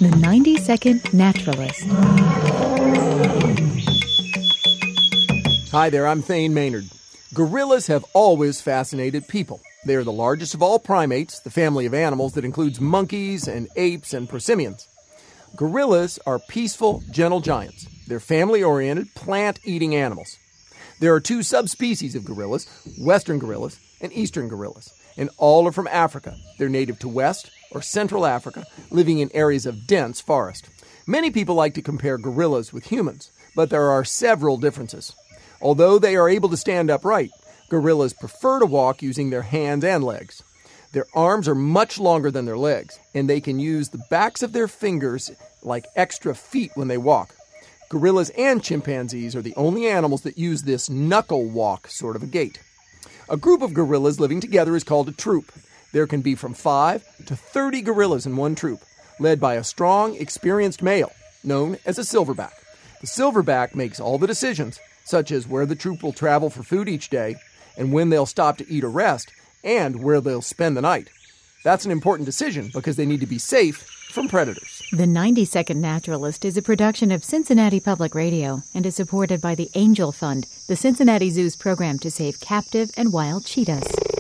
The 90-Second Naturalist. Hi there, I'm Thane Maynard. Gorillas have always fascinated people. They are the largest of all primates, the family of animals that includes monkeys and apes and prosimians. Gorillas are peaceful, gentle giants. They're family-oriented, plant-eating animals. There are two subspecies of gorillas, western gorillas and eastern gorillas, and all are from Africa. They're native to West or Central Africa, living in areas of dense forest. Many people like to compare gorillas with humans, but there are several differences. Although they are able to stand upright, gorillas prefer to walk using their hands and legs. Their arms are much longer than their legs, and they can use the backs of their fingers like extra feet when they walk. Gorillas and chimpanzees are the only animals that use this knuckle walk sort of a gait. A group of gorillas living together is called a troop. There can be from 5 to 30 gorillas in one troop, led by a strong, experienced male, known as a silverback. The silverback makes all the decisions, such as where the troop will travel for food each day, and when they'll stop to eat or rest, and where they'll spend the night. That's an important decision because they need to be safe from predators. The 90-Second Naturalist is a production of Cincinnati Public Radio and is supported by the Angel Fund, the Cincinnati Zoo's program to save captive and wild cheetahs.